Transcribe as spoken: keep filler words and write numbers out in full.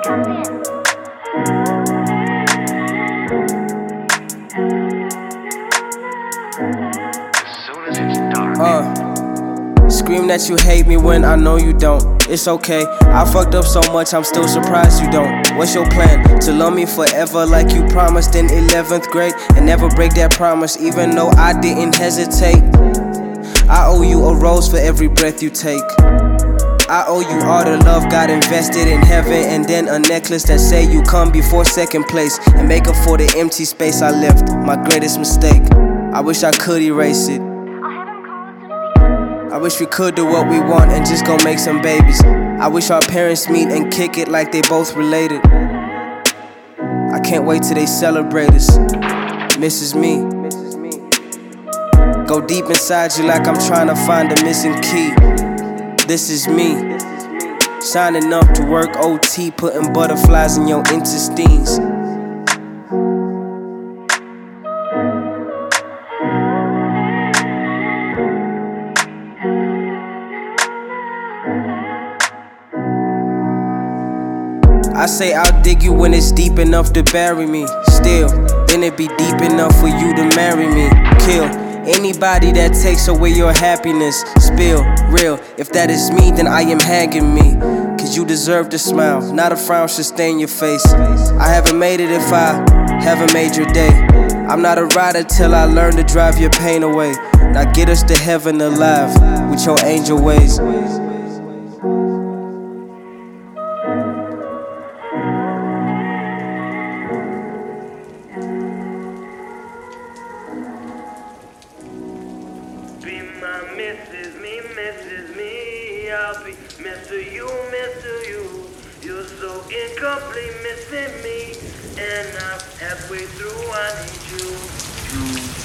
Uh, scream that you hate me when I know you don't. It's okay, I fucked up so much, I'm still surprised you don't. What's your plan? To love me forever like you promised in eleventh grade, and never break that promise even though I didn't hesitate. I owe you a rose for every breath you take. I owe you all the love God invested in heaven, and then a necklace that say you come before second place, and make up for the empty space I left, my greatest mistake. I wish I could erase it. I wish we could do what we want and just go make some babies. I wish our parents meet and kick it like they both related. I can't wait till they celebrate us. Misses me. Go deep inside you like I'm trying to find a missing key. This is me. Signing up to work O T, putting butterflies in your intestines. I say I'll dig you when it's deep enough to bury me. Still, then it be deep enough for you to marry me. Kill anybody that takes away your happiness. Spill, real, if that is me, then I am hanging me. Cause you deserve to smile, not a frown should stain your face. I haven't made it if I haven't made your day. I'm not a rider till I learn to drive your pain away. Now get us to heaven alive with your angel ways. Be my missus, me, missus me. I'll be Mister You, Mister You. You're so incomplete, missing me. And I'm halfway through, I need you. you.